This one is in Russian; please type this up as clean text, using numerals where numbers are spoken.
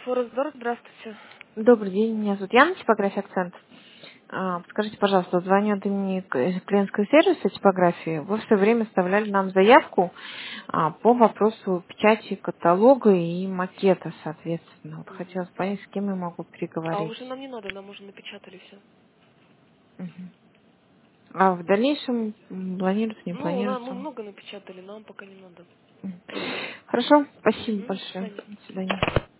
Форекс-Дор, здравствуйте. Добрый день, меня зовут Яна, типография «Акцент». Скажите, пожалуйста, вот звоню от имени клиентского сервиса типографии. Вы в свое время оставляли нам заявку по вопросу печати каталога и макета, соответственно. Вот Мгм. хотелось понять, с кем я могу А переговорить. уже нам не надо, нам уже напечатали все. Мгм. А в дальнейшем планируется, не Ну, мы планируется? много напечатали, нам пока не надо. Хорошо, спасибо Угу, до большое. свидания. До свидания.